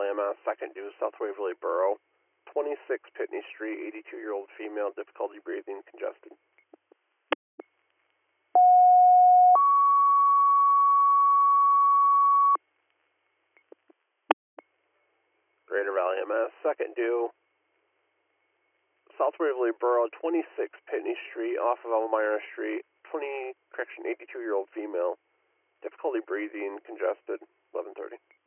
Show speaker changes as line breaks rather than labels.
Valley MS, second due, South Waverly Borough, 26 Pitney Street, 82-year-old female, difficulty breathing, congested. Greater Valley MS, second due, South Waverly Borough, 26 Pitney Street, off of Elmira Street, 82-year-old female, difficulty breathing, congested, 11:30.